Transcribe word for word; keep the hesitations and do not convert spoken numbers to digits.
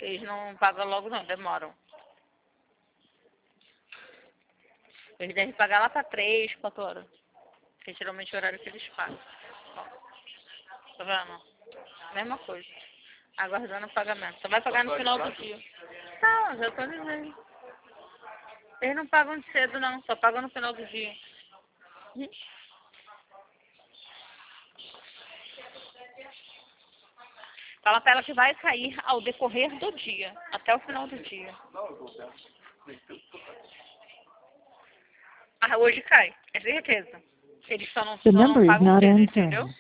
Eles não pagam logo não, demoram. Eles devem pagar lá pra três, quatro horas. Que é geralmente o horário que eles pagam. Ó, tá vendo? Mesma coisa. Aguardando o pagamento. Só vai pagar no final do dia. Tá, já tô dizendo. Eles não pagam de cedo não, só pagam no final do dia. Hum. Fala pra ela que vai cair ao decorrer do dia, até o final do dia. Ah, hoje cai, é certeza. Eles só não, só não pagam cedo, entendeu?